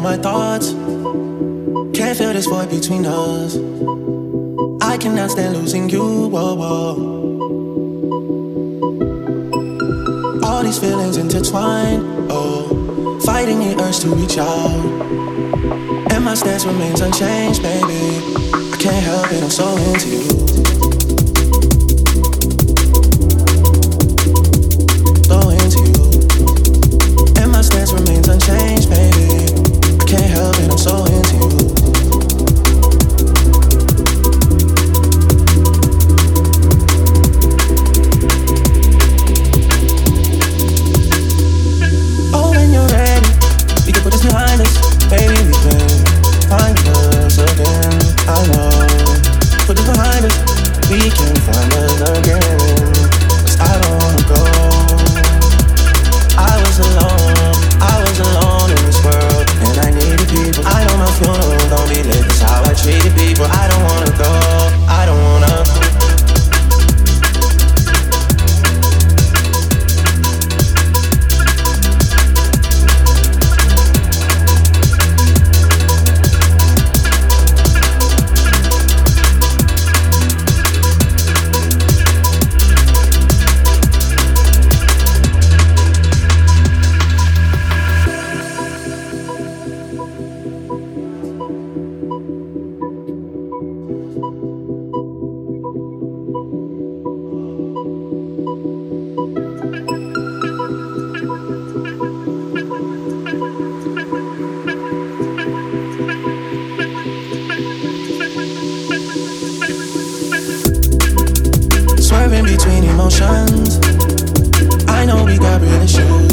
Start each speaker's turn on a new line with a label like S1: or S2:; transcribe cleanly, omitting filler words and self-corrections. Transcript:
S1: my thoughts. Can't feel this void between us. I cannot stand losing you, whoa, whoa. All these feelings intertwined, oh, fighting the urge to reach out. And my stance remains unchanged, baby. I can't help it, I'm so into you. So into you. And my stance remains unchanged, baby. I can't help it, I'm so into you. Behind us, baby, we can find us again. I know, put this behind us, we can find us again. 'Cause I don't wanna go. I was alone in this world, and I needed people. I know my funeral don't be lit, that's how I treated people. I don't wanna go, I don't wanna go. Swerving between emotions, I know we got real issues.